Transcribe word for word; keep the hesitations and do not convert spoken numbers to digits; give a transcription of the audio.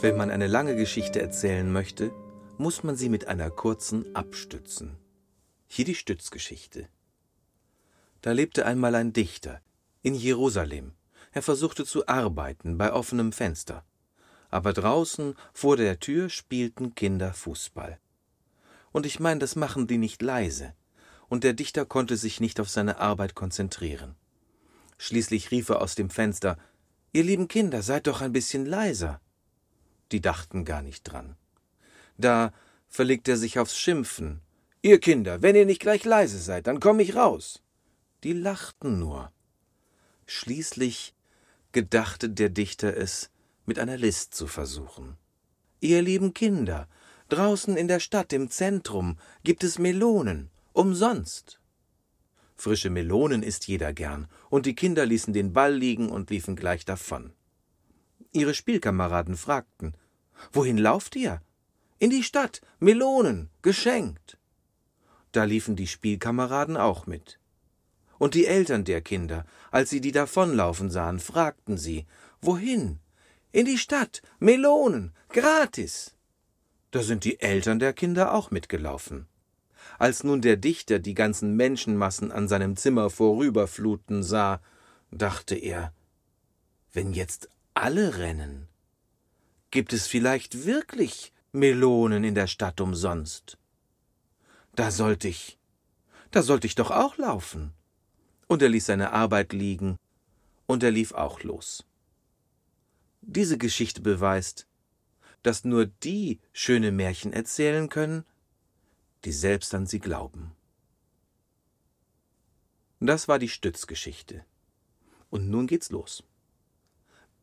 Wenn man eine lange Geschichte erzählen möchte, muss man sie mit einer kurzen abstützen. Hier die Stützgeschichte. Da lebte einmal ein Dichter in Jerusalem. Er versuchte zu arbeiten bei offenem Fenster. Aber draußen vor der Tür spielten Kinder Fußball. Und ich meine, das machen die nicht leise. Und der Dichter konnte sich nicht auf seine Arbeit konzentrieren. Schließlich rief er aus dem Fenster: »Ihr lieben Kinder, seid doch ein bisschen leiser.« Die dachten gar nicht dran. Da verlegte er sich aufs Schimpfen: »Ihr Kinder, wenn ihr nicht gleich leise seid, dann komm ich raus.« Die lachten nur. Schließlich gedachte der Dichter es, mit einer List zu versuchen. »Ihr lieben Kinder, draußen in der Stadt im Zentrum gibt es Melonen, umsonst.« Frische Melonen isst jeder gern, und die Kinder ließen den Ball liegen und liefen gleich davon. Ihre Spielkameraden fragten: »Wohin lauft ihr?« »In die Stadt, Melonen, geschenkt.« Da liefen die Spielkameraden auch mit. Und die Eltern der Kinder, als sie die davonlaufen sahen, fragten sie: »Wohin?« »In die Stadt, Melonen, gratis.« Da sind die Eltern der Kinder auch mitgelaufen. Als nun der Dichter die ganzen Menschenmassen an seinem Zimmer vorüberfluten sah, dachte er: »Wenn jetzt alle rennen, gibt es vielleicht wirklich Melonen in der Stadt umsonst? Da sollte ich, da sollte ich doch auch laufen.« Und er ließ seine Arbeit liegen, und er lief auch los. Diese Geschichte beweist, dass nur die schöne Märchen erzählen können, die selbst an sie glauben. Das war die Stützgeschichte. Und nun geht's los.